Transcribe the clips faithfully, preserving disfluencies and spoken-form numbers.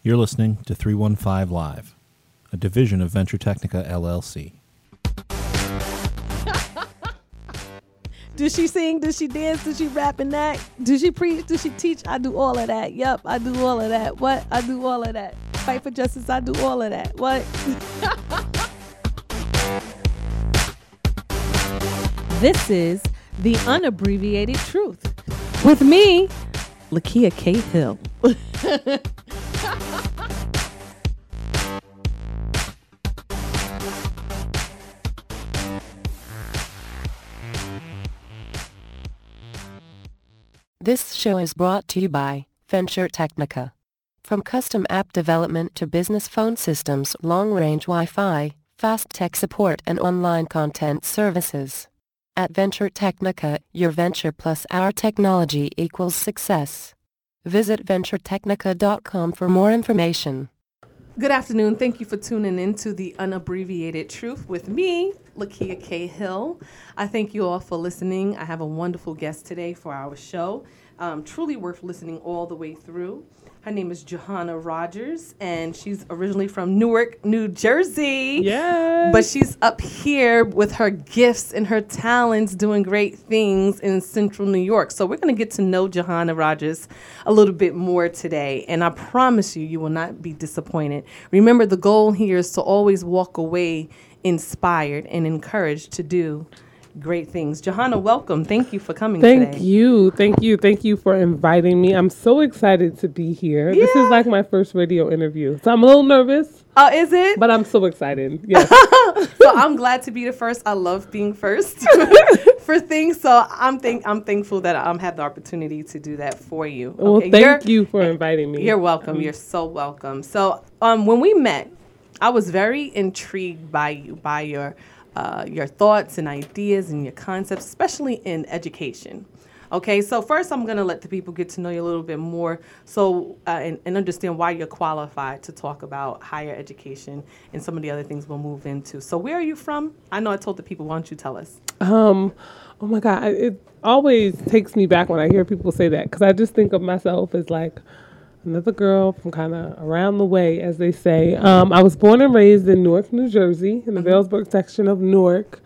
You're listening to three one five Live, a division of Venture Technica, L L C. Does she sing? Does she dance? Does she rap and act? Does she preach? Does she teach? I do all of that. Yep, I do all of that. What? I do all of that. Fight for justice. I do all of that. What? This is The Unabbreviated Truth with me, Lakia K. Hill. This show is brought to you by Venture Technica. From custom app development to business phone systems, long-range Wi-Fi, fast tech support, and online content services. At Venture Technica, your venture plus our technology equals success. Visit venture technica dot com for more information. Good afternoon. Thank you for tuning in to The Unabbreviated Truth with me, Lakia K. Hill. I thank you all for listening. I have a wonderful guest today for our show. Um, truly worth listening all the way through. Her name is Johanna Rogers, and she's originally from Newark, New Jersey. Yes. But she's up here with her gifts and her talents doing great things in Central New York. So we're going to get to know Johanna Rogers a little bit more today, and I promise you, you will not be disappointed. Remember, the goal here is to always walk away inspired and encouraged to do great things. Johanna, welcome. Thank you for coming Thank today. you. Thank you. Thank you for inviting me. I'm so excited to be here. Yeah. This is like my first radio interview. So I'm a little nervous. Oh, is it? But I'm so excited. Yes. So I'm glad to be the first. I love being first for things. So I'm think I'm thankful that I um, have the opportunity to do that for you. Well, Okay, thank you're, you for inviting me. You're welcome. Um, you're so welcome. So um, when we met, I was very intrigued by you, by your Uh, your thoughts and ideas and your concepts, especially in education. Okay, so first I'm going to let the people get to know you a little bit more so uh, and, and understand why you're qualified to talk about higher education and some of the other things we'll move into. So where are you from? I know I told the people, why don't you tell us? Um, oh my God, it always takes me back when I hear people say that, because I just think of myself as like another girl from kind of around the way, as they say. Um, I was born and raised in Newark, New Jersey, in the mm-hmm. Vailsburg section of Newark.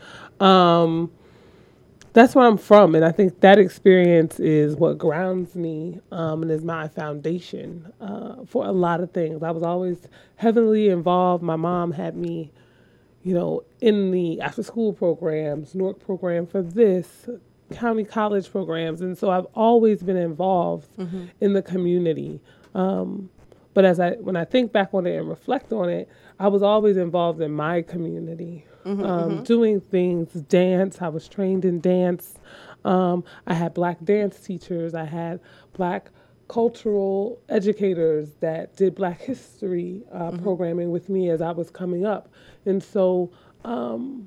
Um, that's where I'm from, and I think that experience is what grounds me um, and is my foundation uh, for a lot of things. I was always heavily involved. My mom had me, you know, in the after-school programs, Newark program for this, county college programs, and so I've always been involved mm-hmm. in the community. Um, but as I, when I think back on it and reflect on it, I was always involved in my community, mm-hmm, um, mm-hmm. doing things, dance. I was trained in dance. Um, I had black dance teachers. I had black cultural educators that did black history uh, mm-hmm. programming with me as I was coming up. And so um,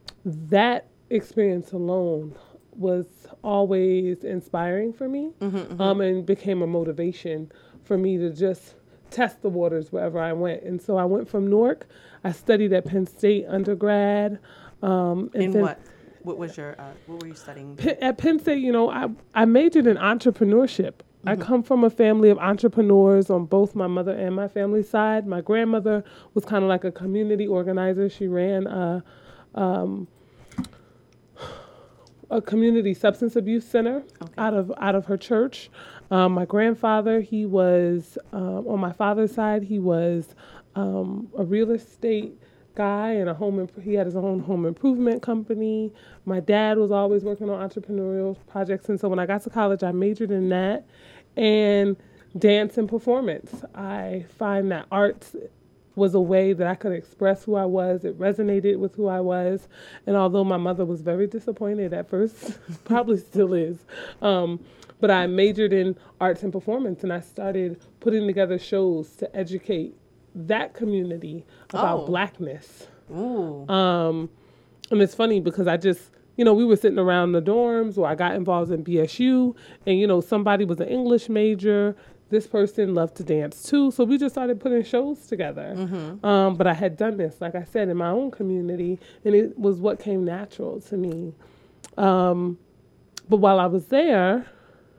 that experience alone was always inspiring for me, mm-hmm, mm-hmm. Um, and became a motivation for me to just test the waters wherever I went. And so I went from Newark. I studied at Penn State undergrad. Um, and In then what? What was your, uh, what were you studying? P- at Penn State, you know, I, I majored in entrepreneurship. Mm-hmm. I come from a family of entrepreneurs on both my mother and my family side. My grandmother was kind of like a community organizer. She ran a, um, a community substance abuse center okay. out of out of her church. Um, my grandfather, he was, um, on my father's side, he was um, a real estate guy and a home. Imp- he had his own home improvement company. My dad was always working on entrepreneurial projects, and so when I got to college, I majored in that and dance and performance. I find that arts was a way that I could express who I was. It resonated with who I was. And although my mother was very disappointed at first, probably still is, um, but I majored in arts and performance, and I started putting together shows to educate that community about oh. blackness. Ooh. Um, and it's funny because I just, you know, we were sitting around the dorms, or I got involved in B S U, and, you know, somebody was an English major. This person loved to dance too, so we just started putting shows together. Mm-hmm. Um, but I had done this, like I said, in my own community, and it was what came natural to me. Um, but while I was there,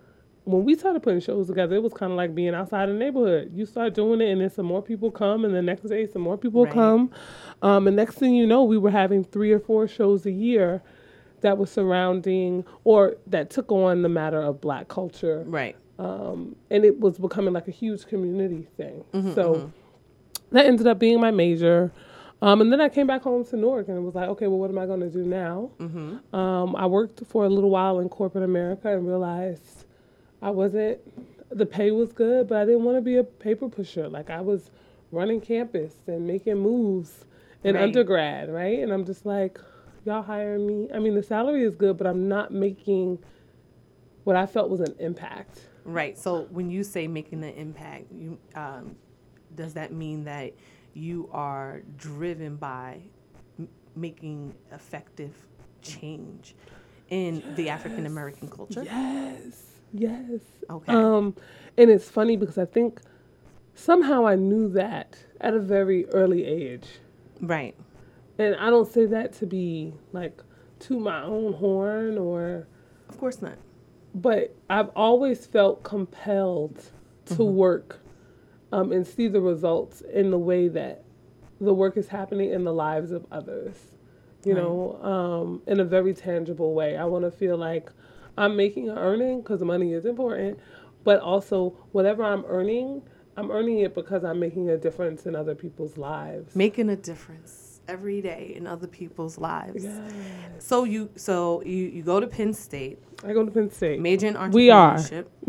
when we started putting shows together, it was kind of like being outside the neighborhood. You start doing it, and then some more people come, and the next day some more people Right. come. Um, and next thing you know, we were having three or four shows a year that was surrounding or that took on the matter of Black culture. Right. Um, and it was becoming like a huge community thing. So that ended up being my major. Um, and then I came back home to Newark and was like, okay, well, what am I going to do now? Um, I worked for a little while in corporate America and realized I wasn't, the pay was good, but I didn't want to be a paper pusher. Like I was running campus and making moves in Right. undergrad, right? And I'm just like, y'all hire me. I mean, the salary is good, but I'm not making what I felt was an impact. Right. So when you say making an impact, you um, does that mean that you are driven by m- making effective change in the African American culture? Yes, yes. Okay. Um, and it's funny because I think somehow I knew that at a very early age. Right. And I don't say that to be like to my own horn or, Of course not. but I've always felt compelled to work um, and see the results in the way that the work is happening in the lives of others, you Right. know, um, in a very tangible way. I want to feel like I'm making an earning because money is important, but also whatever I'm earning, I'm earning it because I'm making a difference in other people's lives. Making a difference every day in other people's lives. Yes. So you so you, you go to Penn State, I go to Penn State. major in entrepreneurship. We are.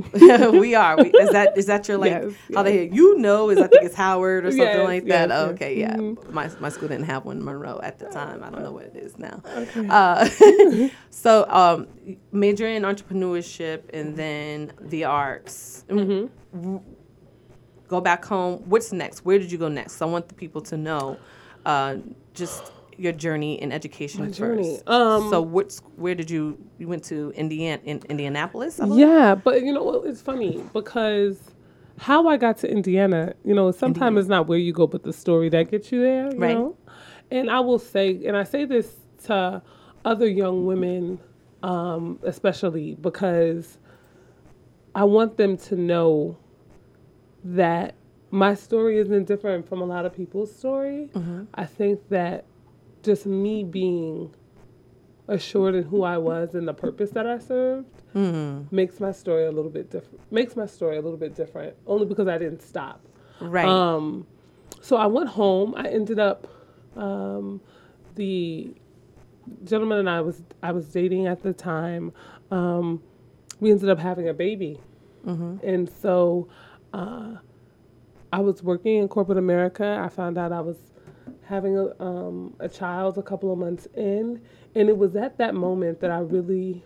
we are. We, is that is that your like Yes, how they yes. you know is I think it's Howard or something Yes, like that. yes, yes. Okay, yeah. Mhm. My my school didn't have one in Monroe at the time. I don't know what it is now. Okay. Uh, so um, major in entrepreneurship and then the arts. Mm-hmm. Go back home. What's next? Where did you go next? I want the people to know uh, just your journey in education My first. journey. Um, so what's where did you you went to Indiana in Indianapolis? I believe? Yeah, but you know what? It's funny because how I got to Indiana, you know, sometimes Indiana. it's not where you go, but the story that gets you there, you Right. know? And I will say, and I say this to other young women, um, especially because I want them to know that my story isn't different from a lot of people's story. I think that just me being assured in who I was and the purpose that I served makes my story a little bit different. Makes my story a little bit different, only because I didn't stop. Right. Um, so I went home. I ended up um, the gentleman and I was I was dating at the time. Um, we ended up having a baby, and so uh, I was working in corporate America. I found out I was having a um, a child a couple of months in, and it was at that moment that I really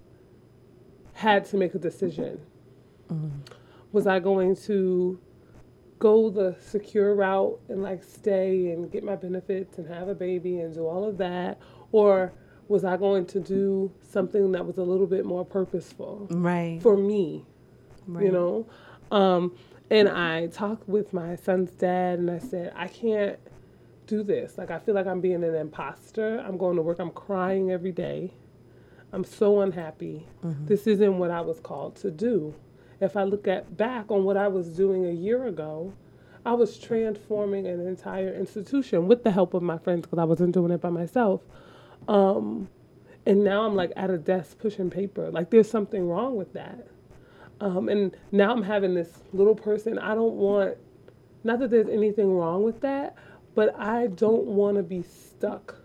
had to make a decision. Was I going to go the secure route and like stay and get my benefits and have a baby and do all of that, or was I going to do something that was a little bit more purposeful right. for me? right. You know, um, and I talked with my son's dad and I said, I can't do this. Like, I feel like I'm being an imposter. I'm going to work. I'm crying every day. I'm so unhappy. This isn't what I was called to do. If I look at back on what I was doing a year ago, I was transforming an entire institution with the help of my friends because I wasn't doing it by myself. Um, and now I'm like at a desk pushing paper. Like, there's something wrong with that. Um, and now I'm having this little person. I don't want, not that there's anything wrong with that, but I don't want to be stuck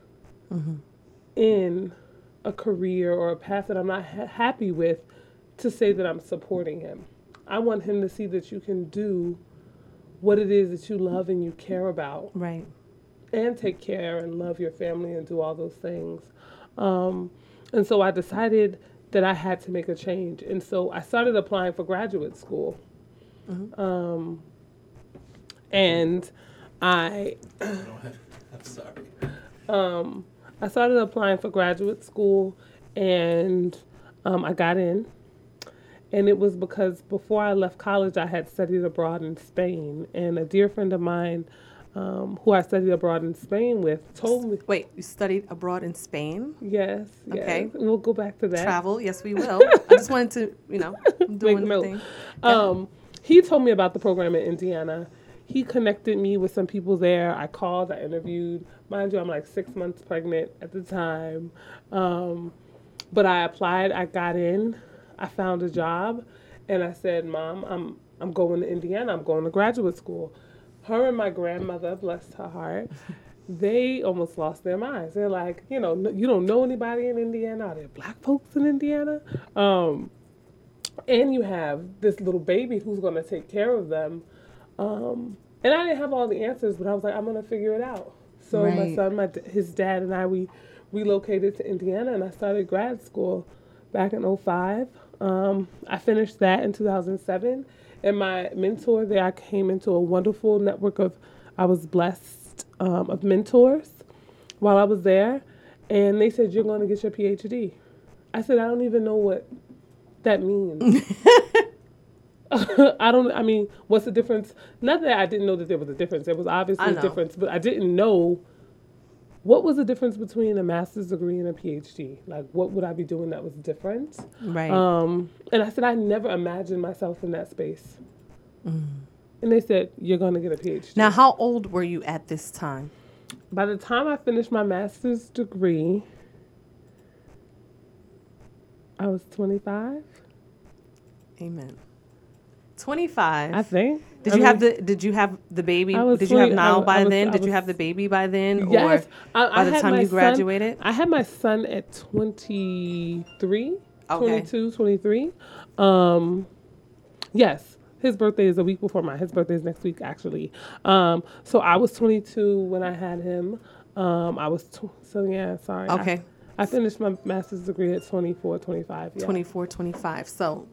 in a career or a path that I'm not ha- happy with to say that I'm supporting him. I want him to see that you can do what it is that you love and you care about, Right. and take care and love your family and do all those things. Um, and so I decided that I had to make a change. And so I started applying for graduate school. Um, and I I'm sorry. um, I started applying for graduate school, and um, I got in. And it was because before I left college, I had studied abroad in Spain. And a dear friend of mine um, who I studied abroad in Spain with, told me. Wait, you studied abroad in Spain? Yes. yes. Okay. We'll go back to that. Travel? Yes, we will. I just wanted to, you know, I'm doing Make the note. thing. Um, he told me about the program in Indiana. He connected me with some people there. I called, I interviewed. Mind you, I'm like six months pregnant at the time. Um, but I applied, I got in, I found a job, and I said, Mom, I'm I'm going to Indiana, I'm going to graduate school. Her and my grandmother, bless her heart, they almost lost their minds. They're like, you know, you don't know anybody in Indiana? Are there black folks in Indiana? Um, and you have this little baby who's going to take care of them. Um, and I didn't have all the answers, but I was like, I'm going to figure it out. So Right. my son, my his dad and I, we relocated to Indiana, and I started grad school back in oh five. Um, I finished that in two thousand seven. And my mentor there, I came into a wonderful network of, I was blessed um, of mentors while I was there. And they said, you're going to get your P H D. I said, I don't even know what that means. I don't, I mean, what's the difference? Not that I didn't know that there was a difference. There was obviously I a know. difference, but I didn't know what was the difference between a master's degree and a P H D. Like, what would I be doing that was different? Right. Um, and I said, I never imagined myself in that space. Mm. And they said, you're going to get a P H D. Now, how old were you at this time? By the time I finished my master's degree, I was twenty-five. Amen. twenty-five. I think. Did I you mean, have the Did you have the baby? I was Did you have twenty I Niall was- by I was- then? I Did you was- have the baby by then? Yes. Or I, by I the had time my you son- graduated? I had my son at twenty-three, Okay. twenty-two, twenty-three. Um, yes. His birthday is a week before mine. His birthday is next week, actually. Um, so I was twenty-two when I had him. Um, I was, tw- so yeah, sorry. I- Okay. I, finished my master's degree at twenty-four, twenty-five. Yeah. twenty-four, twenty-five. So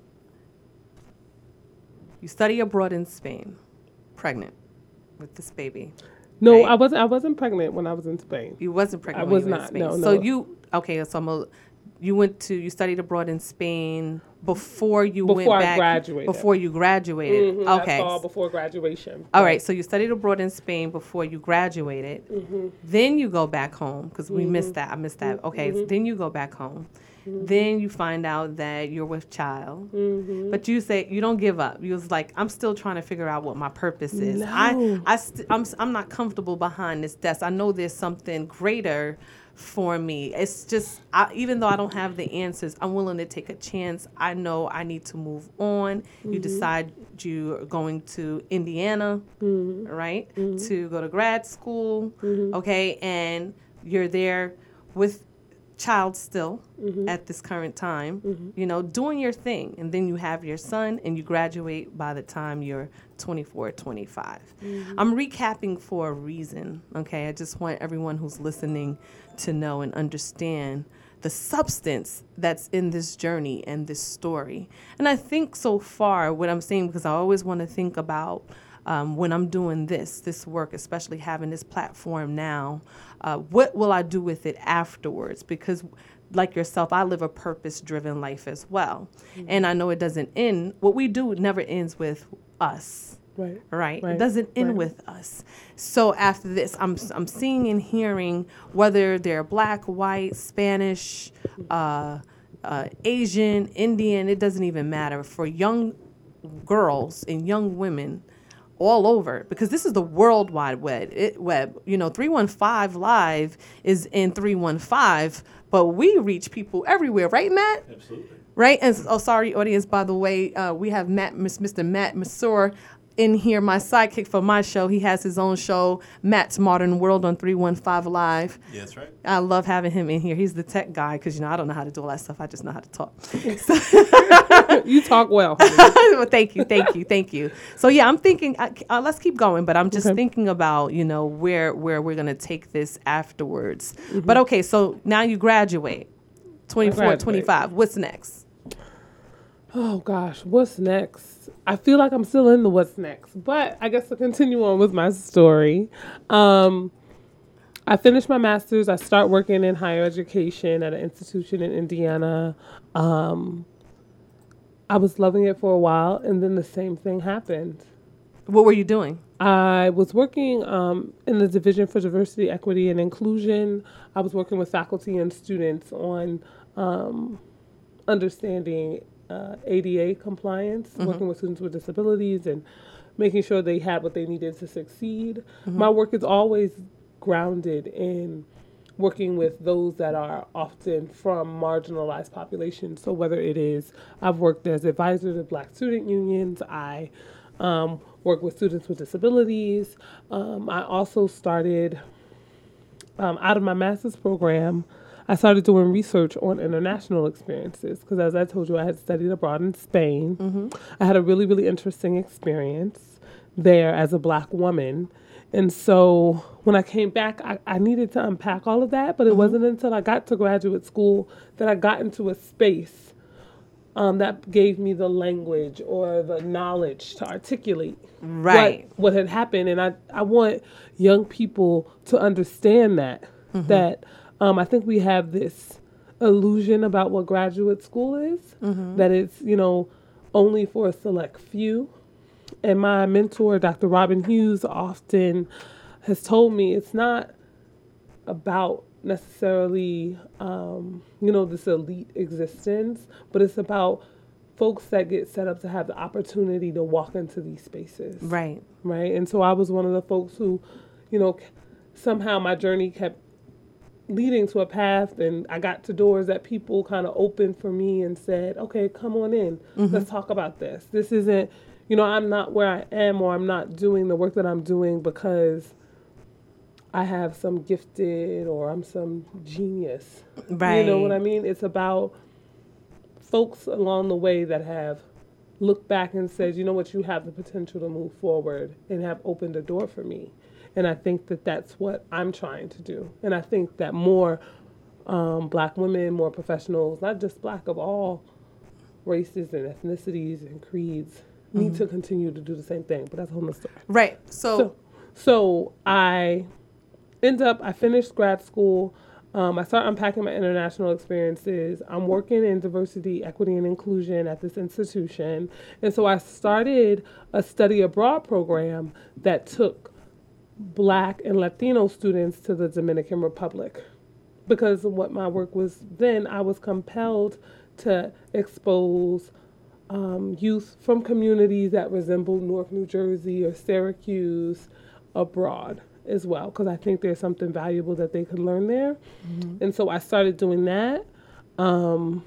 you study abroad in Spain, pregnant with this baby. No, right? I wasn't. I wasn't pregnant when I was in Spain. You wasn't pregnant. I when was you were in not, Spain. no, So no. you okay? So I'm a, you went to you studied abroad in Spain before you Before went I back. graduated. Before you graduated. Mhm, Okay. That's all before graduation. All right, so you studied abroad in Spain before you graduated. Mm-hmm. Then you go back home because we missed that. I missed that. Okay, so then you go back home. Then you find out that you're with child. Mm-hmm. But you say you don't give up. You was like, I'm still trying to figure out what my purpose is. No. I, I st- I'm, s- I'm not comfortable behind this desk. I know there's something greater for me. It's just, I, even though I don't have the answers, I'm willing to take a chance. I know I need to move on. You decide you're going to Indiana, right, to go to grad school, okay, and you're there with child still at this current time, you know, doing your thing. And then you have your son and you graduate by the time you're twenty-four, twenty-five. I'm recapping for a reason, okay? I just want everyone who's listening to know and understand the substance that's in this journey and this story. And I think so far what I'm saying, because I always want to think about um, when I'm doing this, this work, especially having this platform now, uh, what will I do with it afterwards? Because like yourself, I live a purpose-driven life as well. Mm-hmm. And I know it doesn't end. What we do never ends with us. Right. Right. Right. It doesn't end Right. with us. So after this, I'm I'm seeing and hearing whether they're black, white, Spanish, uh, uh, Asian, Indian, it doesn't even matter. For young girls and young women all over, because this is the World Wide Web. It, web. You know, three one five Live is in three one five, but we reach people everywhere, right, Matt? Absolutely. Right? And oh, sorry, audience, by the way, uh, we have Matt, Mister Matt Masur in here, my sidekick for my show. He has his own show, Matt's Modern World on three one five Live. Yeah, that's right. I love having him in here. He's the tech guy because, you know, I don't know how to do all that stuff. I just know how to talk. So, You talk well. well, thank you, thank you, thank you. So, yeah, I'm thinking, uh, uh, let's keep going, but I'm just Okay. thinking about, you know, where where we're going to take this afterwards. But, okay, so now you graduate, twenty-four, graduate. twenty-five. What's next? Oh gosh, what's next? I feel like I'm still in the what's next, but I guess to continue on with my story. Um, I finished my master's. I start working in higher education at an institution in Indiana. Um, I was loving it for a while, and then the same thing happened. What were you doing? I was working um, in the Division for Diversity, Equity, and Inclusion. I was working with faculty and students on um, understanding uh, A D A compliance, mm-hmm. working with students with disabilities and making sure they had what they needed to succeed. Mm-hmm. My work is always grounded in working with those that are often from marginalized populations. So whether it is, I've worked as advisor to Black student unions, I um, work with students with disabilities. Um, I also started, um, out of my master's program, I started doing research on international experiences because, as I told you, I had studied abroad in Spain. Mm-hmm. I had a really, really interesting experience there as a Black woman. And so when I came back, I, I needed to unpack all of that, but it mm-hmm. wasn't until I got to graduate school that I got into a space um, that gave me the language or the knowledge to articulate right. what, what had happened. And I, I want young people to understand that, mm-hmm. that um, I think we have this illusion about what graduate school is, mm-hmm. that it's, you know, only for a select few. And my mentor, Doctor Robin Hughes, often has told me it's not about necessarily, um, you know, this elite existence, but it's about folks that get set up to have the opportunity to walk into these spaces. Right. Right. And so I was one of the folks who, you know, somehow my journey kept leading to a path, and I got to doors that people kind of opened for me and said, okay, come on in. Mm-hmm. Let's talk about this. This isn't, you know, I'm not where I am, or I'm not doing the work that I'm doing because I have some gifted or I'm some genius. Right. You know what I mean? It's about folks along the way that have looked back and said, you know what, you have the potential to move forward and have opened a door for me. And I think that that's what I'm trying to do. And I think that more um, Black women, more professionals, not just Black, of all races and ethnicities and creeds, mm-hmm. need to continue to do the same thing. But that's a whole nother story. Right. So, so, so I end up, I finished grad school. Um, I started unpacking my international experiences. I'm working in diversity, equity, and inclusion at this institution. And so I started a study abroad program that took Black and Latino students to the Dominican Republic. Because of what my work was then, I was compelled to expose um, youth from communities that resemble Newark, New Jersey, or Syracuse abroad as well, because I think there's something valuable that they could learn there. Mm-hmm. And so I started doing that. Um,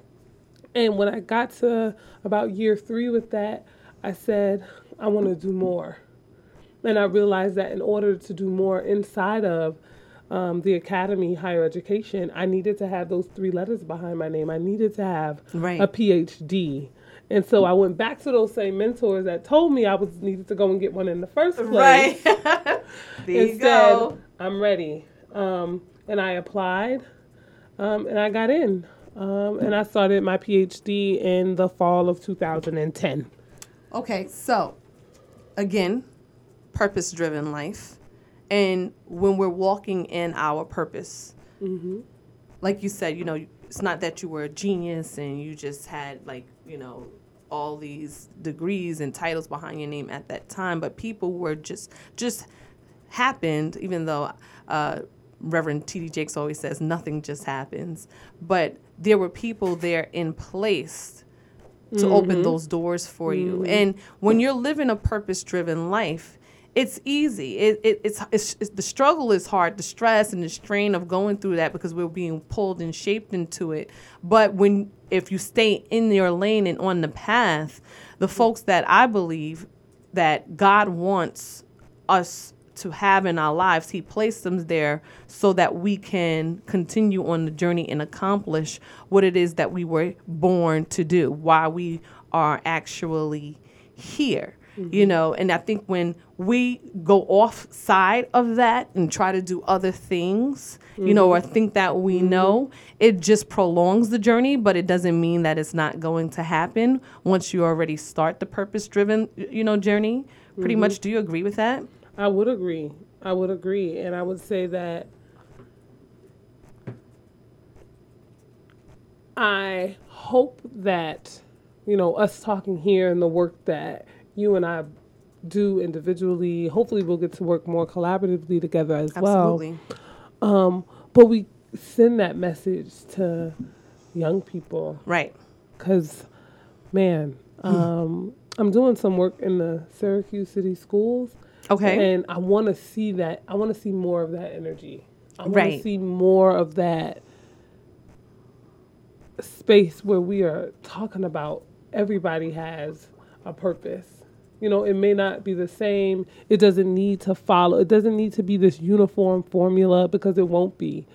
and when I got to about year three with that, I said, I want to do more. And I realized that in order to do more inside of um, the academy, higher education, I needed to have those three letters behind my name. I needed to have right. a P H D. And so I went back to those same mentors that told me I was needed to go and get one in the first place. Right. There you and go. Said, I'm ready. Um, and I applied, um, and I got in. Um, and I started my P H D in the fall of two thousand ten. Okay, so, again, purpose-driven life. And when we're walking in our purpose, mm-hmm. like you said, you know, it's not that you were a genius and you just had, like, you know, all these degrees and titles behind your name at that time, but people were just, just happened, even though uh, Reverend T D Jakes always says nothing just happens, but there were people there in place to mm-hmm. open those doors for mm-hmm. you. And when you're living a purpose-driven life, it's easy. It, it, it's, it's, it's the struggle is hard, the stress and the strain of going through that because we're being pulled and shaped into it. But when if you stay in your lane and on the path, the folks that I believe that God wants us to have in our lives, He placed them there so that we can continue on the journey and accomplish what it is that we were born to do, why we are actually here. Mm-hmm. You know, and I think when we go off side of that and try to do other things, mm-hmm. you know, or think that we mm-hmm. know, it just prolongs the journey, but it doesn't mean that it's not going to happen once you already start the purpose-driven, you know, journey. Pretty mm-hmm. much, do you agree with that? I would agree. I would agree. And I would say that I hope that, you know, us talking here and the work that you and I do individually. Hopefully we'll get to work more collaboratively together as Absolutely. well. Um, but we send that message to young people. Right. Because, man, um, I'm doing some work in the Syracuse City Schools. Okay. And I want to see that. I want to see more of that energy. I want Right. to see more of that space where we are talking about everybody has a purpose. You know, it may not be the same. It doesn't need to follow. It doesn't need to be this uniform formula, because it won't be.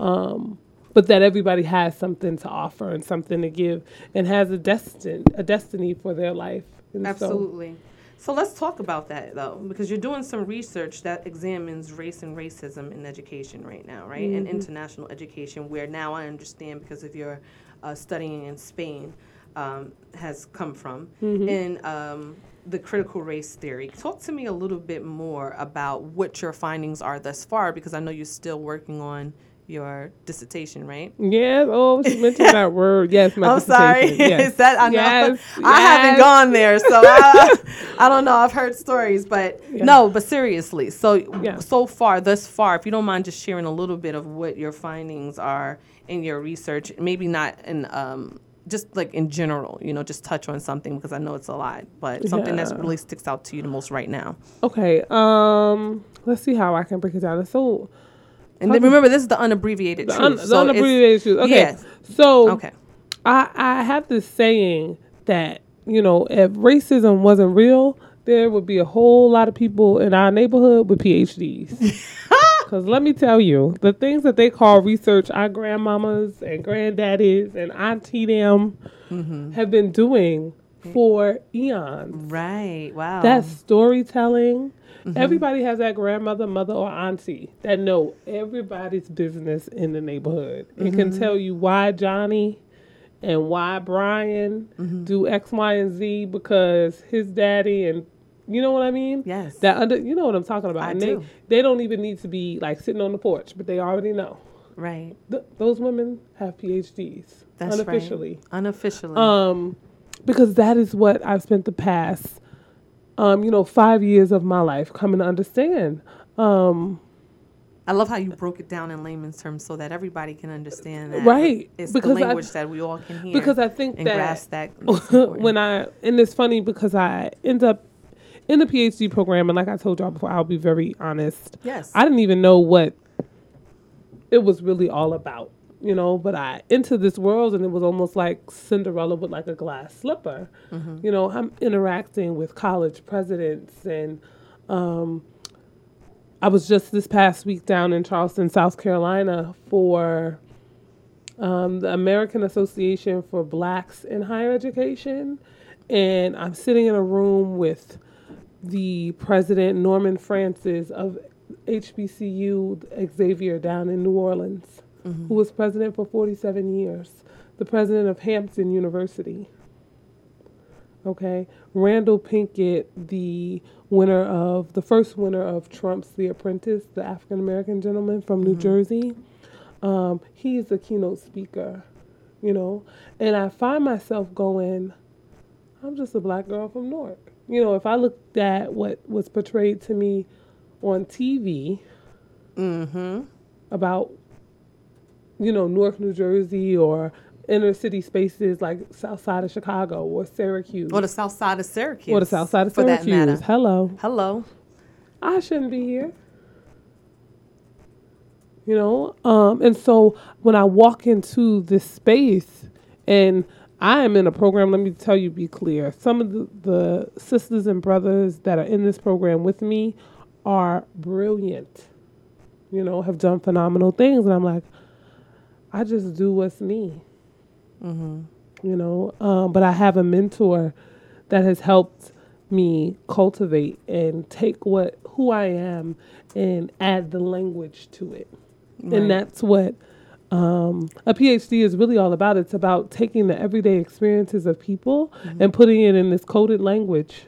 Um, but that everybody has something to offer and something to give, and has a destin a destiny for their life. And so- Absolutely. So let's talk about that, though, because you're doing some research that examines race and racism in education right now, right? And international education, where now I understand, because of your uh, studying in Spain, um, has come from, in um, the critical race theory. Talk to me a little bit more about what your findings are thus far, because I know you're still working on your dissertation, right? Yes. Oh, she mentioned that word. Yes, my I'm sorry. dissertation. Yes. Is that, I know. Yes, I haven't yes. gone there, so I, I don't know. I've heard stories, but Yeah. no, but seriously. So, Yeah. so far, thus far, if you don't mind just sharing a little bit of what your findings are in your research, maybe not in, um, just like in general, you know, just touch on something, because I know it's a lot, but something that Yeah. really sticks out to you the most right now. Okay. Um. Let's see how I can break it down. So, And then remember, this is the unabbreviated the, truth. un, the so it's- unabbreviated truth. Okay. Yes. So, Okay. I I have this saying that, you know, if racism wasn't real, there would be a whole lot of people in our neighborhood with P H Ds. Because let me tell you, the things that they call research, our grandmamas and granddaddies and auntie them have been doing for eons. Right. Wow. That's storytelling. Everybody has that grandmother, mother, or auntie that know everybody's business in the neighborhood and can tell you why Johnny and why Brian do X, Y, and Z, because his daddy, and you know what I mean? Yes. That under, you know what I'm talking about. I and do. They, they don't even need to be like sitting on the porch, but they already know. Right. Th- those women have P H Ds That's unofficially. right. Unofficially. Um, because that is what I've spent the past, um, you know, five years of my life coming to understand. Um, I love how you broke it down in layman's terms so that everybody can understand that. Right, It's because the I- language that we all can hear. because I think and that grasp that. It's important. when I, and it's funny because I end up in the PhD program, and like I told y'all before, I'll be very honest. Yes. I didn't even know what it was really all about, you know, but I into this world, and it was almost like Cinderella with like a glass slipper. Mm-hmm. You know, I'm interacting with college presidents, and um, I was just this past week down in Charleston, South Carolina for um, the American Association for Blacks in Higher Education. And I'm sitting in a room with the president, Norman Francis of H B C U Xavier down in New Orleans, who was president for forty-seven years, the president of Hampton University. Okay, Randall Pinkett, the winner of, the first winner of Trump's The Apprentice, the African-American gentleman from New Jersey. Um, he's the keynote speaker, you know, and I find myself going, I'm just a black girl from Newark. You know, if I looked at what was portrayed to me on T V Mm-hmm. about, you know, Newark, New Jersey, or inner city spaces like South Side of Chicago or Syracuse. Or the south side of Syracuse. Or the South Side of for Syracuse. that matter. Hello. Hello. I shouldn't be here. You know, um, and so when I walk into this space, and I am in a program, let me tell you, be clear. Some of the, the sisters and brothers that are in this program with me are brilliant, you know, have done phenomenal things. And I'm like, I just do what's me, Mm-hmm. you know, um, but I have a mentor that has helped me cultivate and take what who I am and add the language to it. Right. And that's what um, a PhD is really all about. It's about taking the everyday experiences of people and putting it in this coded language,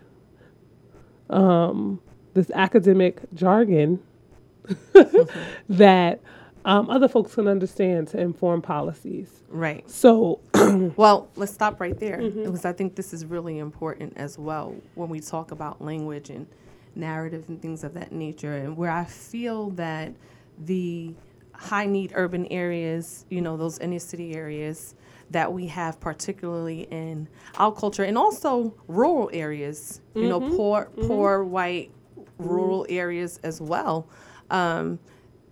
um, this academic jargon that um, other folks can understand to inform policies. Right. So, well, let's stop right there mm-hmm. because I think this is really important as well when we talk about language and narrative and things of that nature, and where I feel that the high need urban areas, you know, those inner city areas that we have, particularly in our culture, and also rural areas, you mm-hmm. know, poor, mm-hmm. poor white rural mm-hmm. areas as well, um,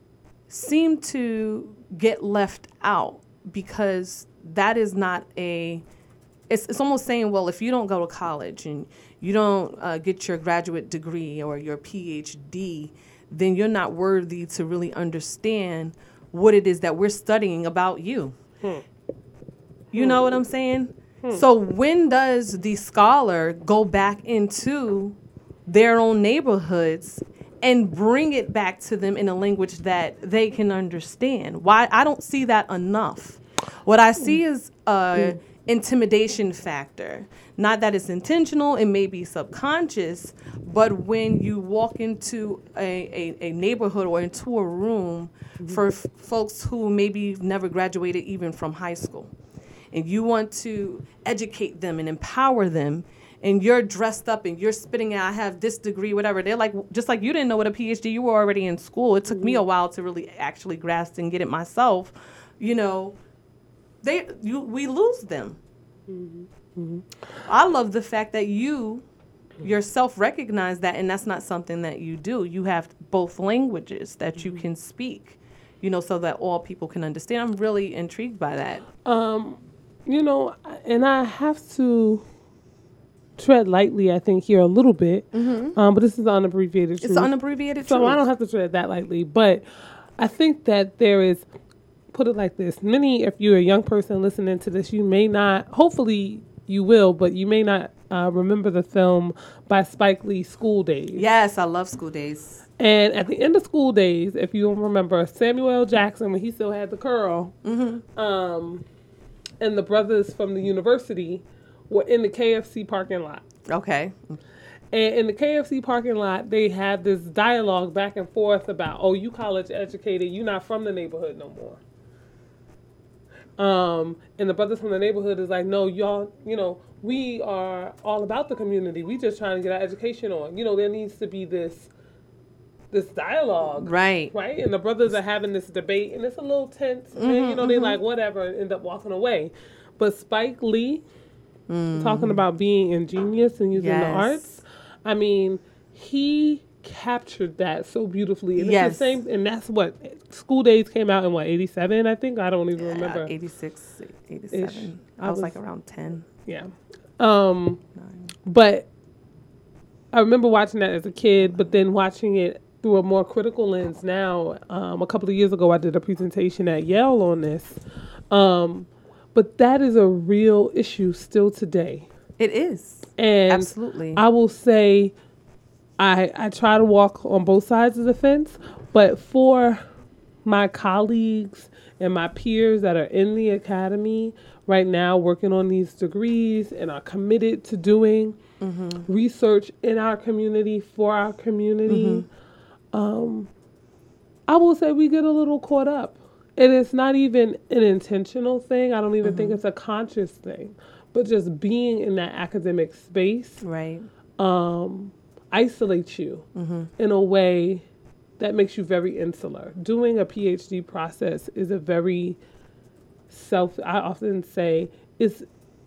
seem to get left out because that is not a, it's, it's almost saying, well, if you don't go to college and you don't uh, get your graduate degree or your P H D, then you're not worthy to really understand what it is that we're studying about you. Hmm. You hmm. know what I'm saying? Hmm. So when does the scholar go back into their own neighborhoods and bring it back to them in a language that they can understand? Why? I don't see that enough. What I see is a hmm. intimidation factor. Not that it's intentional, it may be subconscious, but when you walk into a, a, a neighborhood or into a room mm-hmm. for f- folks who maybe never graduated even from high school, and you want to educate them and empower them, and you're dressed up and you're spitting out, I have this degree, whatever, they're like, just like you didn't know what a P H D, you were already in school. It took mm-hmm. me a while to really actually grasp and get it myself. You know, they you we lose them. Mm-hmm. Mm-hmm. I love the fact that you yourself recognize that, and that's not something that you do. You have both languages that mm-hmm. you can speak, you know, so that all people can understand. I'm really intrigued by that. Um, you know, and I have to tread lightly, I think, here a little bit, mm-hmm. um, but this is unabbreviated truth. It's unabbreviated so truth. I don't have to tread that lightly, but I think that there is, put it like this, many, if you're a young person listening to this, you may not, hopefully you will, but you may not uh, remember the film by Spike Lee, School Days. Yes, I love School Days. And at the end of School Days, if you don't remember, Samuel L. Jackson, when he still had the curl, mm-hmm. um, and the brothers from the university were in the K F C parking lot. Okay. And in the K F C parking lot, they have this dialogue back and forth about, oh, you college educated, you're not from the neighborhood no more. Um, and the brothers from the neighborhood is like, no, y'all, you know, we are all about the community. We just trying to get our education on. You know, there needs to be this this dialogue. Right. Right? And the brothers are having this debate, and it's a little tense. Mm-hmm, and, you know, mm-hmm. they like, whatever, and end up walking away. But Spike Lee, mm. talking about being ingenious and using yes. the arts, I mean, he captured that so beautifully. And yes. it's the same, and that's what School Days came out in what, eighty-seven, I think? I don't even yeah, remember. eighty-six, eighty-seven. I, I was, was like around ten. Yeah. Um, but I remember watching that as a kid, but then watching it through a more critical lens now. Um, a couple of years ago, I did a presentation at Yale on this. Um, but that is a real issue still today. It is. And absolutely. I will say, I, I try to walk on both sides of the fence, but for my colleagues and my peers that are in the academy right now working on these degrees and are committed to doing mm-hmm. research in our community, for our community, mm-hmm. um, I will say we get a little caught up. And it's not even an intentional thing. I don't even mm-hmm. think it's a conscious thing. But just being in that academic space, right, um, isolates you mm-hmm. in a way that makes you very insular. Doing a P H D process is a very self, I often say, is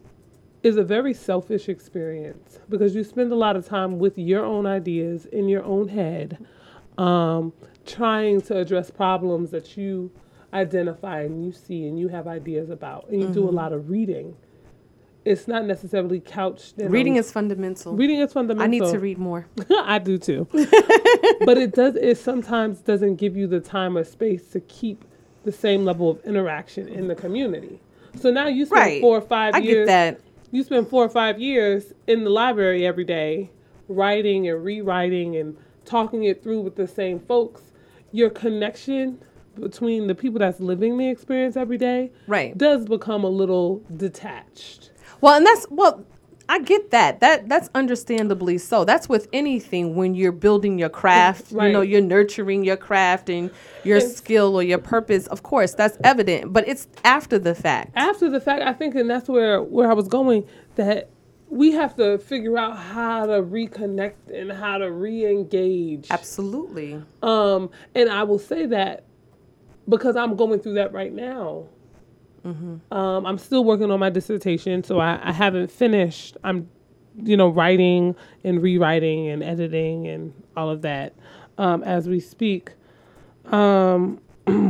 is a very selfish experience because you spend a lot of time with your own ideas in your own head, um, trying to address problems that you identify and you see and you have ideas about, and you mm-hmm. do a lot of reading. It's not necessarily couched. Reading is fundamental. Reading is fundamental. I need to read more. I do too. But it does. It sometimes doesn't give you the time or space to keep the same level of interaction in the community. So now you spend right. four or five I years. I get that. You spend four or five years in the library every day, writing and rewriting and talking it through with the same folks. Your connection between the people that's living the experience every day right. does become a little detached. Well, and that's, well, I get that. That that's understandably so. That's with anything when you're building your craft, Right. you know, you're nurturing your craft and your It's- skill or your purpose. Of course, that's evident, but it's after the fact. After the fact, I think, and that's where where I was going, that we have to figure out how to reconnect and how to re-engage. Absolutely. Um, and I will say that because I'm going through that right now. Mm-hmm. Um, I'm still working on my dissertation, so I, I haven't finished. I'm, you know, writing and rewriting and editing and all of that um, as we speak. Um,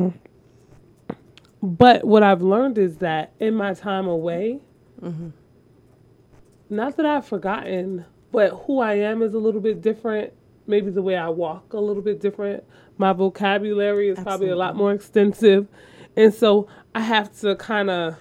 but what I've learned is that in my time away, mm-hmm. not that I've forgotten, but who I am is a little bit different. Maybe the way I walk a little bit different. My vocabulary is Absolutely. Probably a lot more extensive. And so I have to kind of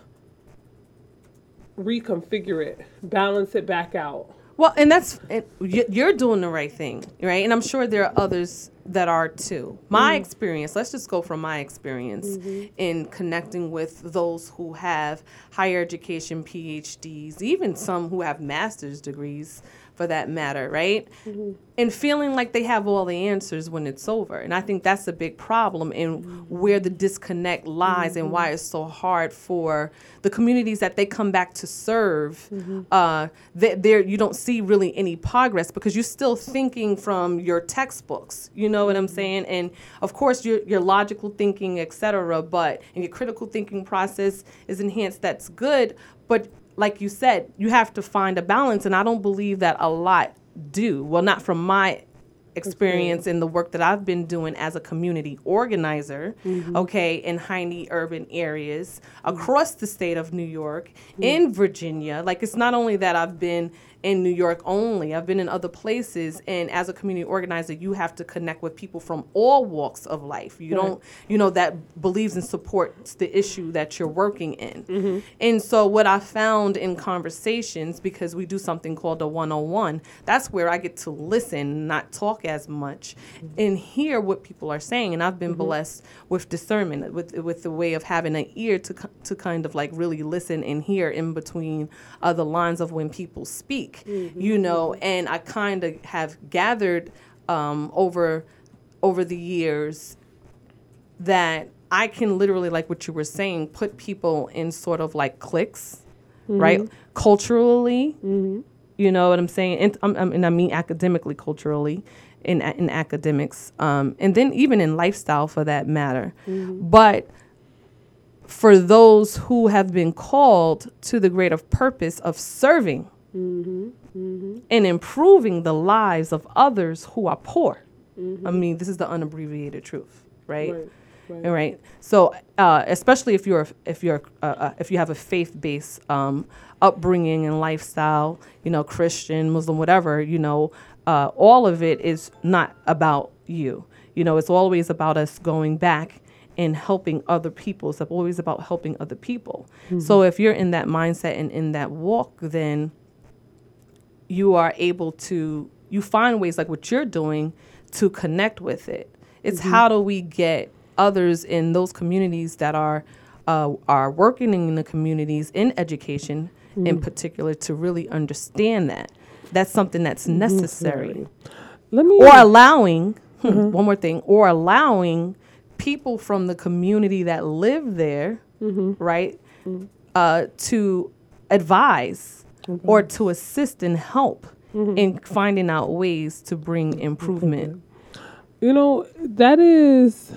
reconfigure it, balance it back out. Well, and that's, it, you're doing the right thing, right? And I'm sure there are others that are too. My mm-hmm. experience, let's just go from my experience mm-hmm. in connecting with those who have higher education, P H Ds, even some who have master's degrees for that matter, right? Mm-hmm. And feeling like they have all the answers when it's over. And I think that's a big problem in mm-hmm. where the disconnect lies mm-hmm. and why it's so hard for the communities that they come back to serve. Mm-hmm. Uh, that there you don't see really any progress because you're still thinking from your textbooks. You know what I'm saying? And of course, your your logical thinking, et cetera, but and your critical thinking process is enhanced. That's good, but like you said, you have to find a balance, and I don't believe that a lot do. Well, not from my experience in the work that I've been doing as a community organizer, mm-hmm. okay, in highly urban areas across the state of New York, mm-hmm. in Virginia. Like, it's not only that I've been in New York only, I've been in other places, and as a community organizer, you have to connect with people from all walks of life. You right. don't, you know, that believes and supports the issue that you're working in. Mm-hmm. And so what I found in conversations, because we do something called a one oh one, that's where I get to listen, not talk as much, mm-hmm. and hear what people are saying. And I've been mm-hmm. blessed with discernment, with with the way of having an ear to to kind of like really listen and hear in between uh, the lines of when people speak. Mm-hmm. You know, and I kind of have gathered um, over over the years that I can literally, like what you were saying, put people in sort of like cliques, mm-hmm. right? Culturally, mm-hmm. you know what I'm saying? And, um, and I mean academically, culturally, in in academics, um, and then even in lifestyle for that matter. Mm-hmm. But for those who have been called to the greater purpose of serving, Mm-hmm, mm-hmm. and improving the lives of others who are poor. Mm-hmm. I mean, this is the unabbreviated truth, right? Right. Right. right. So, uh, especially if you're if you're uh, uh, if you have a faith-based um, upbringing and lifestyle, you know, Christian, Muslim, whatever, you know, uh, all of it is not about you. You know, it's always about us going back and helping other people. It's always about helping other people. Mm-hmm. So, if you're in that mindset and in that walk, then you are able to, you find ways like what you're doing to connect with it. It's mm-hmm. how do we get others in those communities that are uh, are working in the communities in education mm-hmm. in particular to really understand that. That's something that's necessary. Let me or allowing, mm-hmm. one more thing, or allowing people from the community that live there, mm-hmm. right, mm-hmm. uh, to advise Mm-hmm. or to assist and help mm-hmm. in finding out ways to bring improvement. You know, that is,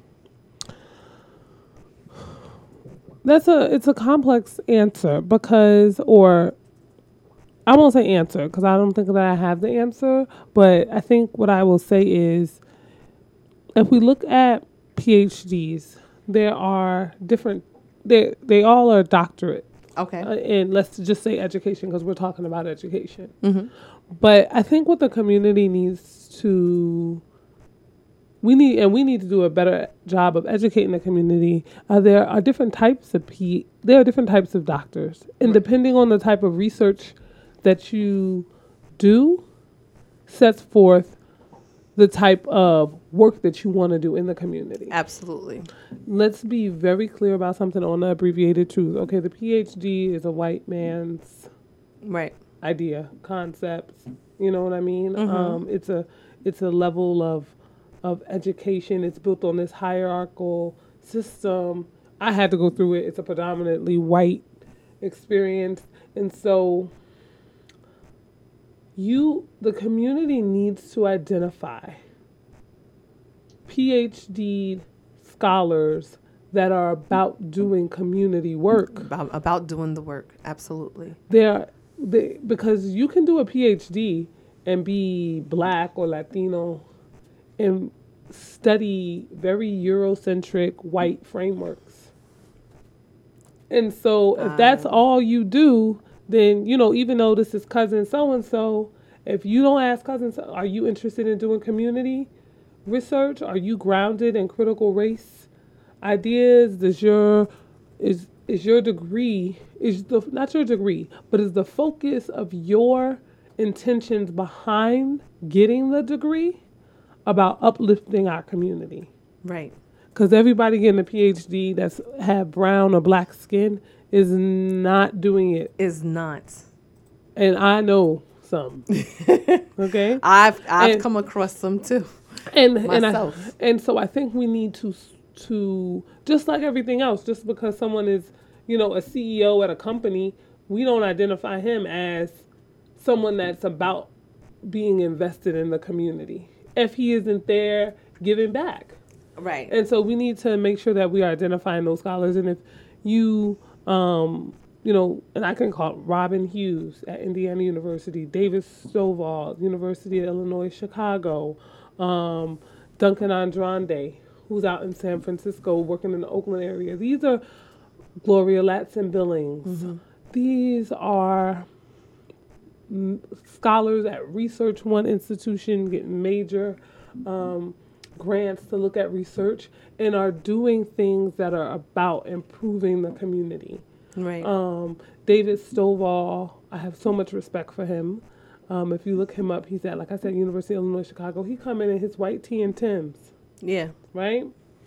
that's a, it's a complex answer because, or I won't say answer because I don't think that I have the answer, but I think what I will say is if we look at P H Ds, there are different, they they all are doctorate. Okay. Uh, and let's just say education because we're talking about education. Mm-hmm. But I think what the community needs to, we need, and we need to do a better job of educating the community. Uh, there are different types of P, there are different types of doctors. And right. depending on the type of research that you do, sets forth the type of work that you want to do in the community. Absolutely. Let's be very clear about something on the abbreviated truth. Okay, the P H D is a white man's right idea, concepts. You know what I mean? Mm-hmm. Um, it's a it's a level of of education. It's built on this hierarchical system. I had to go through it. It's a predominantly white experience, and so you the community needs to identify P H D scholars that are about doing community work. About, about doing the work, absolutely. They're, they, because you can do a P H D and be Black or Latino and study very Eurocentric white frameworks. And so if that's all you do, then, you know, even though this is cousin so-and-so, if you don't ask cousin, so, are you interested in doing community research? Are you grounded in critical race ideas? Does your is is your degree is the not your degree, but is the focus of your intentions behind getting the degree about uplifting our community? Right. Because everybody getting a P H D that's have brown or black skin is not doing it. Is not. And I know some. Okay. I've I've and, come across some too. And myself. and I, and so I think we need to to just like everything else, just because someone is, you know, a C E O at a company, we don't identify him as someone that's about being invested in the community if he isn't there giving back. Right. And so we need to make sure that we are identifying those scholars. And if you, um, you know, and I can call Robin Hughes at Indiana University, David Stovall, University of Illinois, Chicago, um, Duncan Andrande, who's out in San Francisco working in the Oakland area. These are Gloria Latson Billings. Mm-hmm. These are m- scholars at Research One institution getting major um, grants to look at research and are doing things that are about improving the community. Right. Um, David Stovall, I have so much respect for him. Um, if you look him up, he's at, like I said, University of Illinois, Chicago. He come in in his white tee and Timbs. Yeah. Right?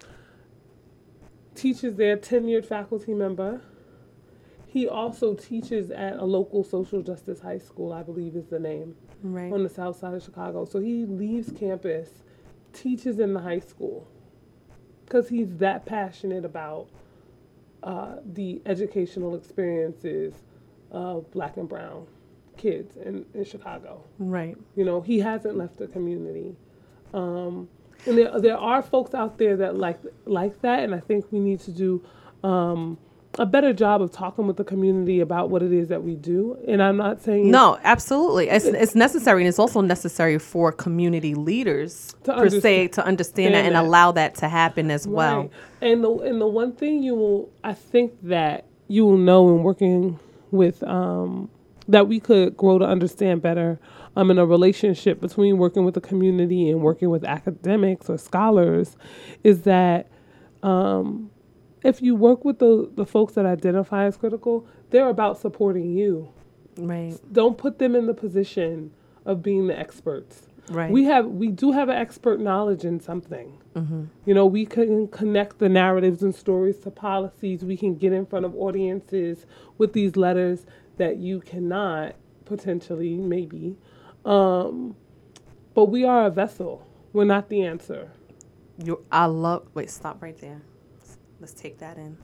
Teaches there, tenured faculty member. He also teaches at a local social justice high school, I believe is the name, right, on the south side of Chicago. So he leaves campus, teaches in the high school, because he's that passionate about uh, the educational experiences of Black and brown kids in, in Chicago. Right. You know, he hasn't left the community. Um, and there there are folks out there that like like that, and I think we need to do um, a better job of talking with the community about what it is that we do. And I'm not saying no, absolutely, it's it's necessary, and it's also necessary for community leaders to per se to understand that and that. allow that to happen as Right. well. And the and the one thing you will, I think that you will know in working with um, that we could grow to understand better um, in a relationship between working with the community and working with academics or scholars is that um, if you work with the, the folks that identify as critical, they're about supporting you. Right. Don't put them in the position of being the experts. Right. We have we do have an expert knowledge in something. Mm-hmm. You know, we can connect the narratives and stories to policies. We can get in front of audiences with these letters that you cannot potentially, maybe. Um, but we are a vessel. We're not the answer. You, I love. Wait, stop right there. Let's, let's take that in,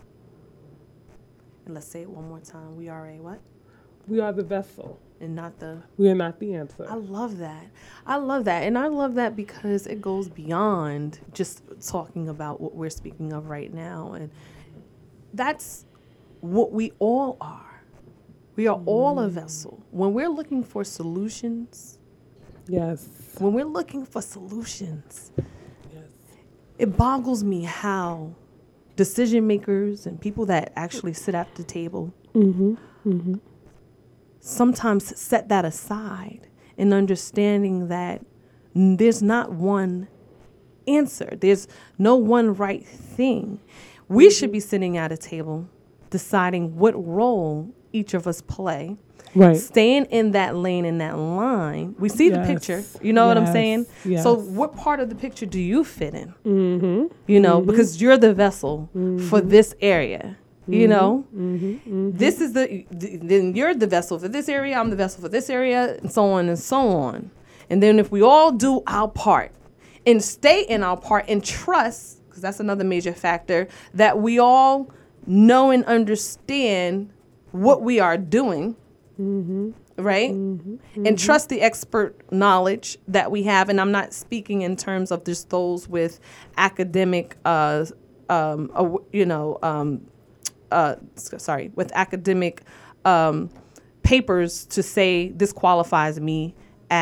and let's say it one more time. We are a what? We are the vessel. And not the... We are not the answer. I love that. I love that. And I love that because it goes beyond just talking about what we're speaking of right now. And that's what we all are. We are mm. all a vessel. When we're looking for solutions... Yes. When we're looking for solutions... Yes. It boggles me how decision makers and people that actually sit at the table... Mm-hmm. Mm-hmm. sometimes set that aside in understanding that there's not one answer. There's no one right thing. We mm-hmm. should be sitting at a table deciding what role each of us play. Right. Staying in that lane, in that line. We see yes. the picture. You know yes. what I'm saying? Yes. So what part of the picture do you fit in? Mm-hmm. You know, mm-hmm. because you're the vessel mm-hmm. for this area. You know, Mm-hmm. Mm-hmm. this is the, th- then you're the vessel for this area, I'm the vessel for this area, and so on and so on. And then if we all do our part and stay in our part and trust, because that's another major factor, that we all know and understand what we are doing, Mm-hmm. right? Mm-hmm. And trust the expert knowledge that we have. And I'm not speaking in terms of just those with academic, uh, um, uh, you know, um, uh, sorry, with academic um, papers to say this qualifies me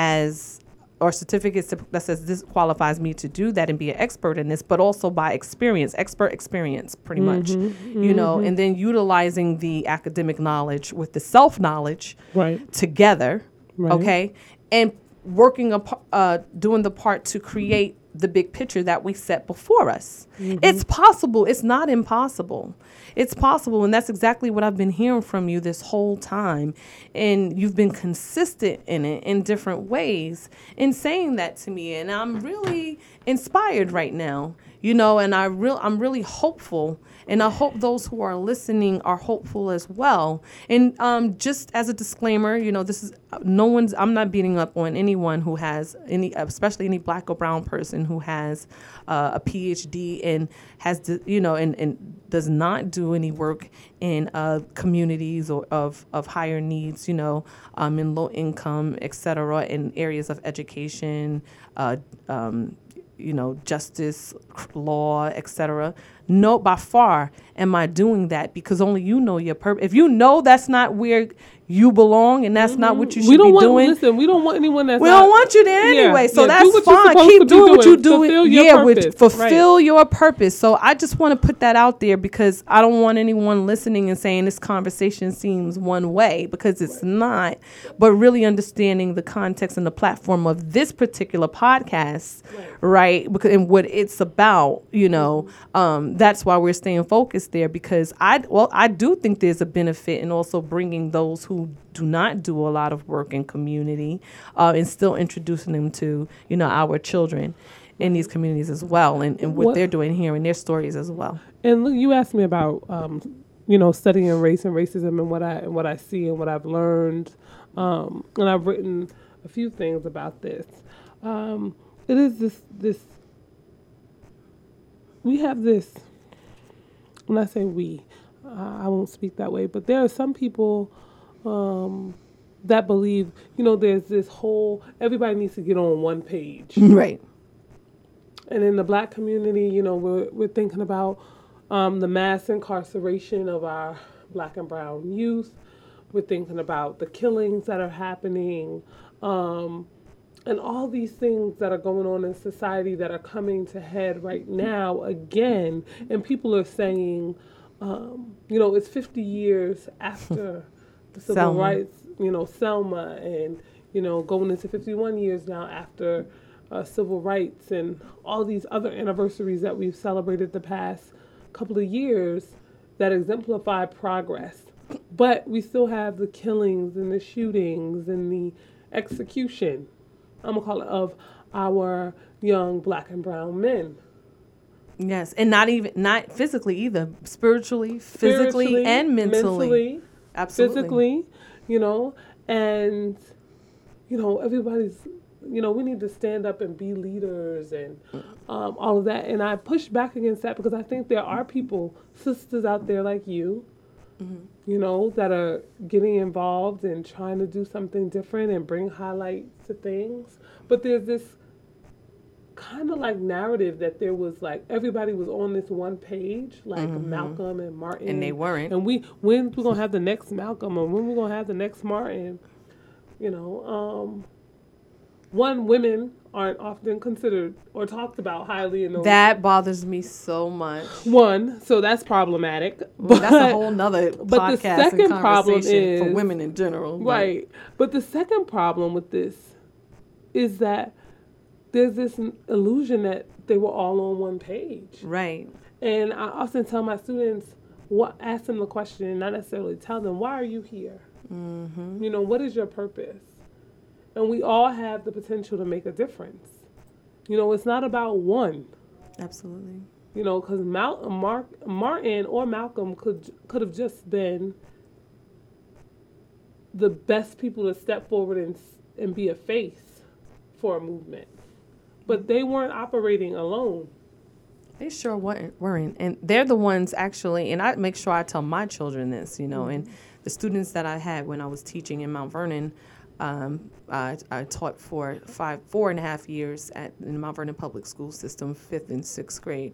as, or certificates to, that says this qualifies me to do that and be an expert in this, but also by experience, expert experience, pretty much, Mm-hmm. you know, and then utilizing the academic knowledge with the self-knowledge Right. together, Right. okay, and working, a, uh, doing the part to create the big picture that we set before us. Mm-hmm. It's possible. It's not impossible. It's possible. And that's exactly what I've been hearing from you this whole time. And you've been consistent in it in different ways in saying that to me. And I'm really inspired right now, you know, and I real I'm really hopeful. And I hope those who are listening are hopeful as well. And um, just as a disclaimer, you know, this is no one's, I'm not beating up on anyone who has any, especially any black or brown person who has uh, a P H D and has, to, you know, and, and does not do any work in uh, communities or of, of higher needs, you know, um, in low income, et cetera, in areas of education, uh, um, you know, justice, law, et cetera. No, by far am I doing that because only you know your purpose. If you know that's not where you belong and that's mm-hmm. not what you should we don't be want, doing. Listen, we don't want anyone that's We not, don't want you there yeah, anyway. So yeah, that's fine. Keep doing what you're doing. Fulfill your yeah, purpose. Which, fulfill right. your purpose. So I just want to put that out there because I don't want anyone listening and saying this conversation seems one way because it's right. not. But really understanding the context and the platform of this particular podcast, right? right? Because and what it's about, you know, mm-hmm. um, that's why we're staying focused there because I well I do think there's a benefit in also bringing those who do not do a lot of work in community uh, and still introducing them to, you know, our children in these communities as well and, and what, what they're doing here and their stories as well. And look, you asked me about, um, you know, studying race and racism and what I and what I see and what I've learned. Um, and I've written a few things about this. Um, it is this, this, we have this, when I say we, uh, I won't speak that way, but there are some people um, that believe, you know, there's this whole, everybody needs to get on one page. Right. And in the black community, you know, we're, we're thinking about um, the mass incarceration of our black and brown youth. We're thinking about the killings that are happening um, and all these things that are going on in society that are coming to head right now again. And people are saying, um, you know, it's fifty years after the civil Selma. rights, you know, Selma, and, you know, going into fifty-one years now after uh, civil rights and all these other anniversaries that we've celebrated the past couple of years that exemplify progress. But we still have the killings and the shootings and the execution, I'm going to call it, of our young black and brown men. Yes, and not even, not physically either, spiritually, physically, Spiritually, and mentally. mentally, absolutely. Physically, you know, and, you know, everybody's, you know, we need to stand up and be leaders and um, all of that. And I push back against that because I think there are people, sisters out there like you, mm-hmm. you know, that are getting involved and trying to do something different and bring highlights to things. But there's this kind of like narrative that there was like everybody was on this one page, like mm-hmm. Malcolm and Martin, and they weren't. And we when we're gonna have the next Malcolm or when we're gonna have the next Martin, you know. Um, one, women aren't often considered or talked about highly in those. That bothers me so much. One, so that's problematic. Well, but that's a whole nother podcast but the second and problem is for women in general. Right. But the second problem with this is that there's this illusion that they were all on one page. Right. And I often tell my students, what, ask them the question, not necessarily tell them, why are you here? Mm-hmm. You know, what is your purpose? And we all have the potential to make a difference. You know, it's not about one. Absolutely. You know, because Mal- Mark, Martin or Malcolm could could have just been the best people to step forward and and be a face for a movement, but they weren't operating alone. They sure weren't, weren't. And they're the ones actually, and I make sure I tell my children this, you know, mm-hmm. and the students that I had when I was teaching in Mount Vernon, um, I, I taught for five, four and a half years at in the Mount Vernon public school system, fifth and sixth grade.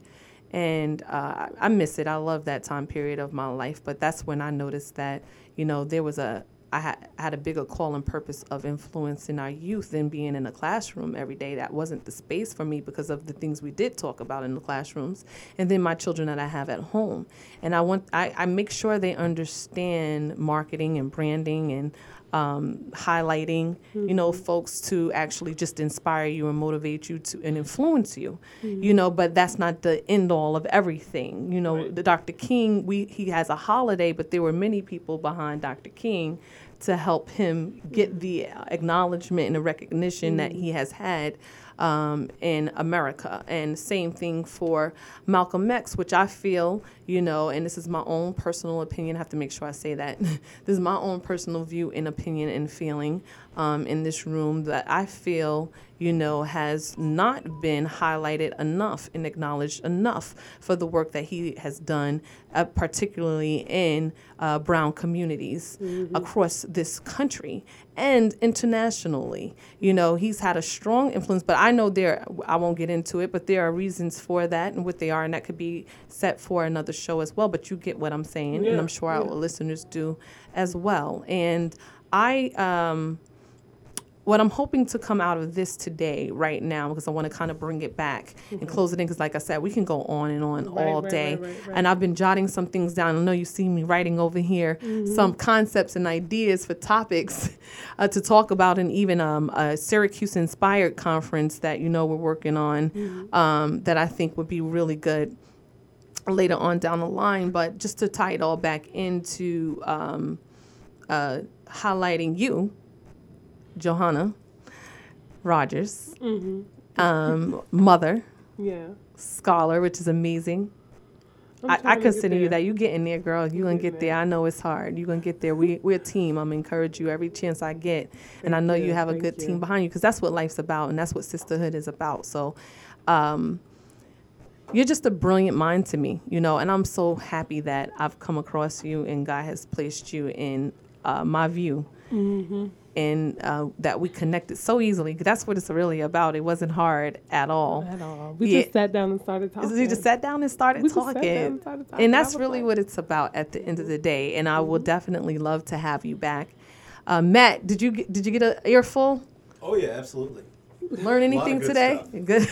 And uh, I miss it. I love that time period of my life. But that's when I noticed that, you know, there was a, I had, had a bigger call and purpose of influencing our youth than being in a classroom every day. That wasn't the space for me because of the things we did talk about in the classrooms. And then my children that I have at home. And I want, I, I make sure they understand marketing and branding and um, highlighting, mm-hmm. you know, folks to actually just inspire you and motivate you to and influence you, mm-hmm. you know, but that's not the end all of everything. You know, right. the Doctor King, we he has a holiday, but there were many people behind Doctor King to help him get the acknowledgement and the recognition mm-hmm. that he has had um, in America. And same thing for Malcolm X, which I feel, you know, and this is my own personal opinion. I have to make sure I say that. This is my own personal view and opinion and feeling um, in this room that I feel, you know, has not been highlighted enough and acknowledged enough for the work that he has done, uh, particularly in uh, brown communities mm-hmm. across this country and internationally. You know, he's had a strong influence, but I know there, I won't get into it, but there are reasons for that and what they are, and that could be set for another show as well, but you get what I'm saying, yeah, and I'm sure yeah. our listeners do as well. And I, um, what I'm hoping to come out of this today, right now, because I want to kind of bring it back mm-hmm. and close it in, because like I said, we can go on and on right, all right, day. Right, right, right. And I've been jotting some things down. I know you see me writing over here mm-hmm. some concepts and ideas for topics uh, to talk about, and even um, a Syracuse Inspired conference that, you know, we're working on mm-hmm. um, that I think would be really good later on down the line. But just to tie it all back into um, uh, highlighting you, Johanna Rogers, mm-hmm. um, mother, yeah, scholar, which is amazing. I, I consider you that. You get in there, girl. You gonna get there. there. I know it's hard. You gonna get there. We we're a team. I'm gonna encourage you every chance I get, Thank and I know you, you have a good you. team behind you, because that's what life's about, and that's what sisterhood is about. So, um, you're just a brilliant mind to me, you know, and I'm so happy that I've come across you and God has placed you in uh, my view. Mm-hmm. And uh, that we connected so easily. That's what it's really about. It wasn't hard at all. At all. We yeah. just sat down and started talking. We just sat down and started we talking. Just sat down and, started talking. And that's really like... what it's about at the end of the day. And I mm-hmm. will definitely love to have you back. Uh, Matt, did you get, did you get an earful? Oh yeah, absolutely. Learn anything good today? Good.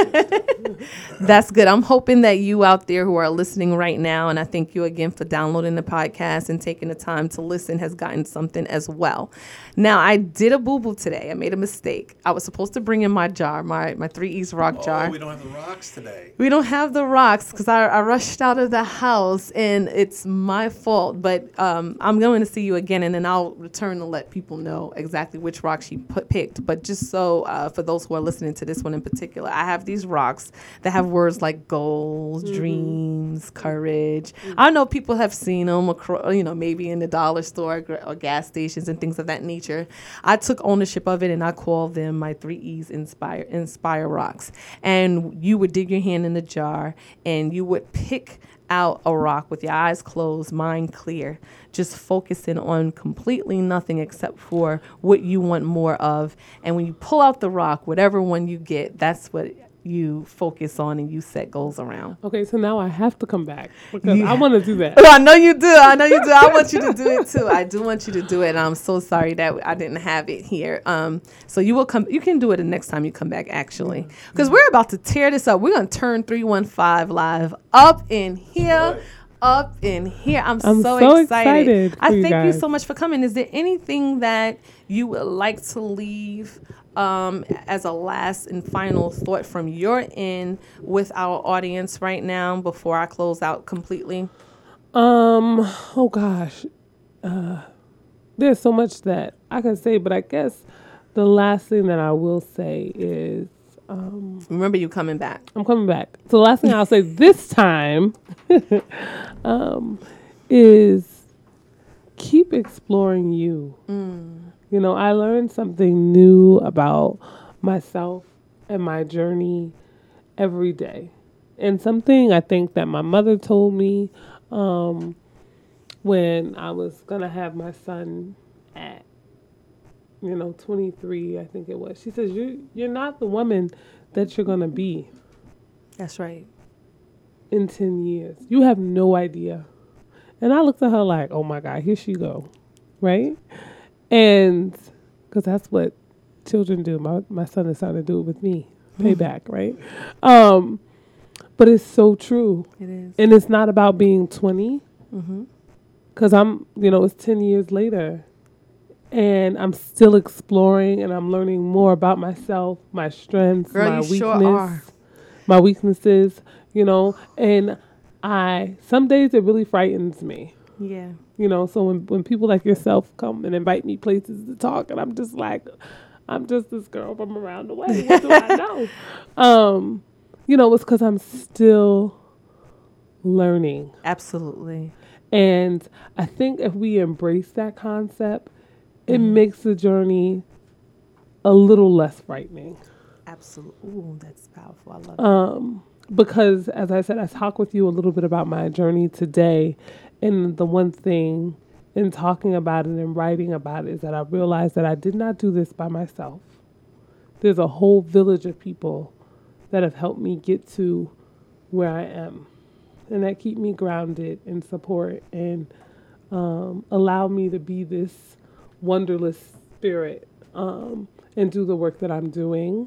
good That's good. I'm hoping that you out there who are listening right now, and I thank you again for downloading the podcast and taking the time to listen, has gotten something as well. Now, I did a boo-boo today. I made a mistake. I was supposed to bring in my jar, my, my three E's rock oh, jar. we don't have the rocks today. We don't have the rocks because I, I rushed out of the house, and it's my fault. But um, I'm going to see you again, and then I'll return to let people know exactly which rocks she put, picked. But just so uh, for those who are listening to this one in particular, I have these rocks that have words like goals, mm-hmm. dreams, courage. Mm-hmm. I know people have seen them, across, you know, maybe in the dollar store or gas stations and things of that nature. I took ownership of it, and I call them my three E's Inspire Inspire rocks. And you would dig your hand in the jar, and you would pick out a rock with your eyes closed, mind clear, just focusing on completely nothing except for what you want more of. And when you pull out the rock, whatever one you get, that's what you focus on and you set goals around. Okay, so now I have to come back because yeah. I want to do that. Oh, I know you do. I know you do. I want you to do it too. I do want you to do it. And I'm so sorry that I didn't have it here. Um, so you will come. You can do it the next time you come back, actually, because mm-hmm. we're about to tear this up. We're gonna turn three one five live up in here. Right. Up in here. I'm, I'm so, so excited. excited I thank you, you so much for coming. Is there anything that you would like to leave um, as a last and final thought from your end with our audience right now before I close out completely? Um. Oh, gosh. Uh, there's so much that I could say, but I guess the last thing that I will say is Um, Remember you coming back. I'm coming back. So the last thing I'll say this time um, is keep exploring you. Mm. You know, I learned something new about myself and my journey every day. And something I think that my mother told me um, when I was going to have my son at, you know, twenty-three, I think it was. She says, you, you're not the woman that you're going to be. That's right. In ten years. You have no idea. And I looked at her like, oh my God, here she go. Right? And because that's what children do. My my son is starting to do it with me. Payback, right? Um, but it's so true. It is. And it's not about being twenty. Mm-hmm. Because I'm, you know, it's ten years later. And I'm still exploring and I'm learning more about myself, my strengths, Girl, my you weakness, sure are. my weaknesses, you know, and I, some days it really frightens me, Yeah. you know, so when, when people like yourself come and invite me places to talk and I'm just like, I'm just this girl from around the way. What do I know? Um, you know, it's because I'm still learning. Absolutely. And I think if we embrace that concept, it makes the journey a little less frightening. Absolutely. Ooh, that's powerful. I love it. Um, because, as I said, I talked with you a little bit about my journey today. And the one thing in talking about it and writing about it is that I realized that I did not do this by myself. There's a whole village of people that have helped me get to where I am. And that keep me grounded and support and um, allow me to be this wonderless spirit um, and do the work that I'm doing.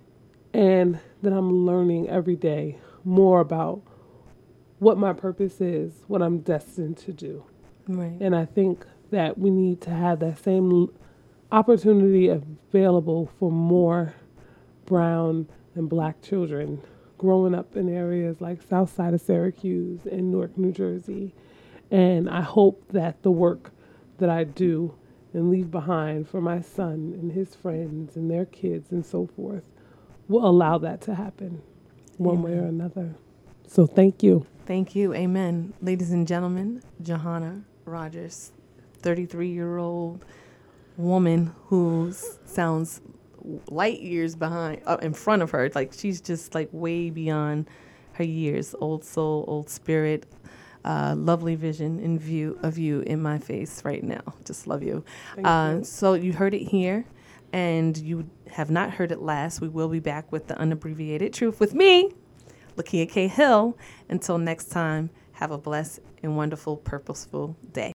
And that I'm learning every day more about what my purpose is, what I'm destined to do. Right. And I think that we need to have that same l- opportunity available for more brown and black children growing up in areas like South Side of Syracuse and Newark, New Jersey. And I hope that the work that I do and leave behind for my son and his friends and their kids and so forth will allow that to happen one Amen. way or another. So thank you. Thank you. Amen. Ladies and gentlemen, Johanna Rogers, thirty-three-year-old woman who s- sounds light years behind, uh, in front of her. Like she's just like way beyond her years. Old soul, old spirit, uh, lovely vision and view of you in my face right now. Just love you. Thank Uh, you. so you heard it here, and you have not heard it last. We will be back with the unabbreviated truth with me, Lakia K. Hill. Until next time, have a blessed and wonderful, purposeful day.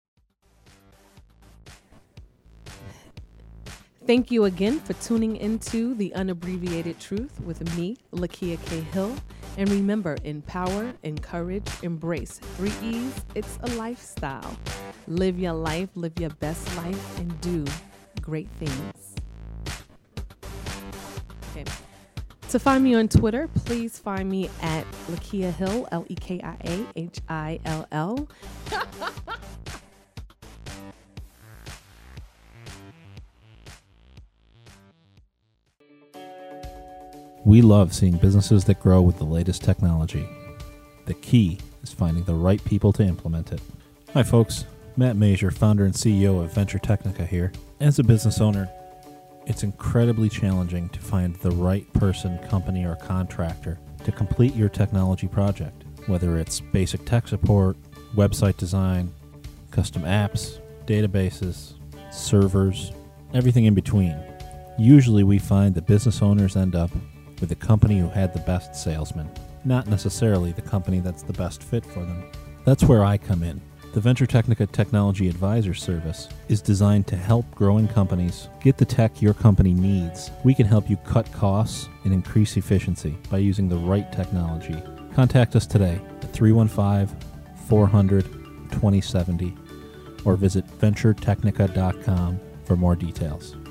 Thank you again for tuning into the Unabbreviated Truth with me, Lakia K. Hill. And remember, empower, encourage, embrace. Three E's, it's a lifestyle. Live your life, live your best life, and do great things. Okay. To find me on Twitter, please find me at Lakia Hill, L E K I A H I L L. We love seeing businesses that grow with the latest technology. The key is finding the right people to implement it. Hi folks, Matt Major, founder and C E O of Venture Technica here. As a business owner, it's incredibly challenging to find the right person, company, or contractor to complete your technology project. Whether it's basic tech support, website design, custom apps, databases, servers, everything in between. Usually we find that business owners end up with the company who had the best salesman, not necessarily the company that's the best fit for them. That's where I come in. The Venture Technica Technology Advisor Service is designed to help growing companies get the tech your company needs. We can help you cut costs and increase efficiency by using the right technology. Contact us today at three one five, four hundred, twenty seventy or visit venture technica dot com for more details.